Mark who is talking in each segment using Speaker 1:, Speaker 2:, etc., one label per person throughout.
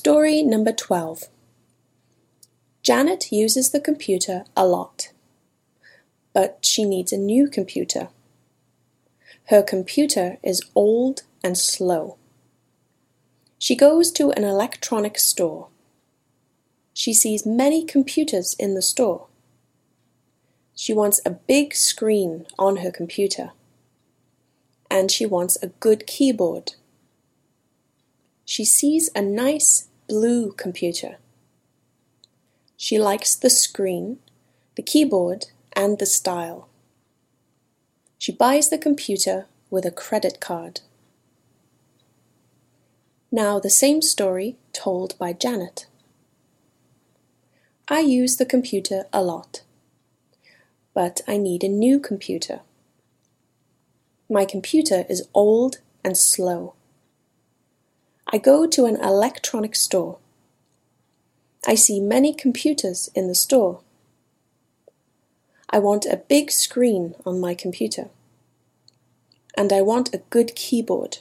Speaker 1: Story number 12. Janet uses the computer a lot, but she needs a new computer. Her computer is old and slow. She goes to an electronics store. She sees many computers in the store. She wants a big screen on her computer, and she wants a good keyboard. She sees a nice blue computer. She likes the screen, the keyboard, and the style. She buys the computer with a credit card. Now the same story told by Janet. I use the computer a lot, but I need a new computer. My computer is old and slow. I go to an electronics store. I see many computers in the store. I want a big screen on my computer, and I want a good keyboard.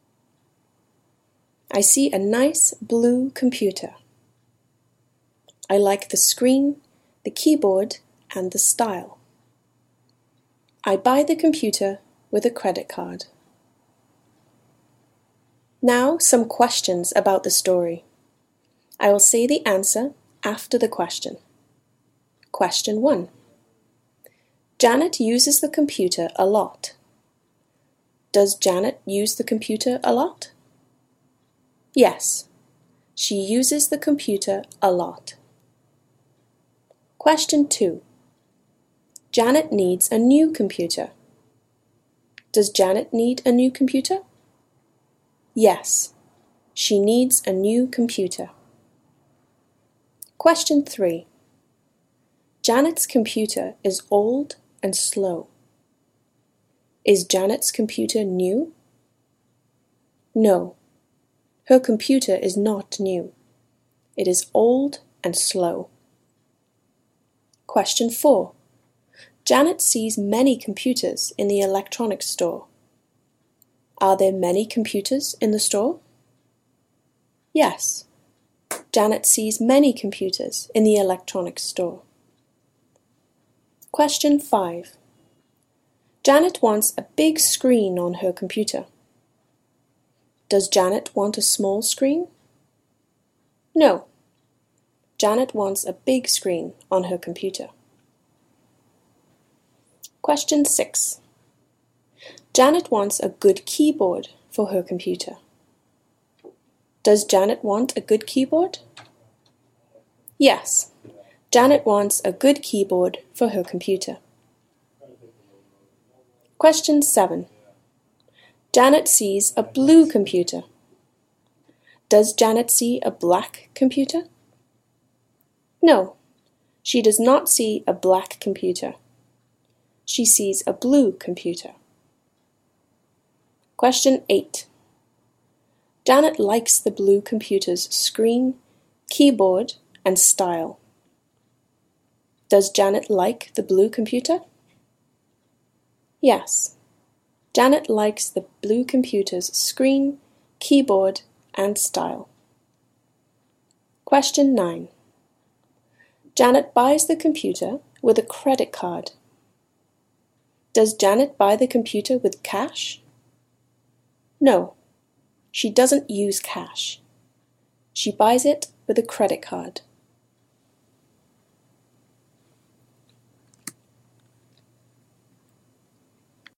Speaker 1: I see a nice blue computer. I like the screen, the keyboard, and the style. I buy the computer with a credit card. Now some questions about the story. I will say the answer after the question. Question 1. Janet uses the computer a lot. Does Janet use the computer a lot? Yes, she uses the computer a lot. Question 2. Janet needs a new computer. Does Janet need a new computer? Yes, she needs a new computer. Question 3. Janet's computer is old and slow. Is Janet's computer new? No, her computer is not new. It is old and slow. Question 4. Janet sees many computers in the electronics store. Are there many computers in the store? Yes, Janet sees many computers in the electronics store. Question 5. Janet wants a big screen on her computer. Does Janet want a small screen? No, Janet wants a big screen on her computer. Question 6. Janet wants a good keyboard for her computer. Does Janet want a good keyboard? Yes, Janet wants a good keyboard for her computer. Question 7. Janet sees a blue computer. Does Janet see a black computer? No, she does not see a black computer. She sees a blue computer. Question 8. Janet likes the blue computer's screen, keyboard, and style. Does Janet like the blue computer? Yes, Janet likes the blue computer's screen, keyboard, and style. Question 9. Janet buys the computer with a credit card. Does Janet buy the computer with cash? No, she doesn't use cash. She buys it with a credit card.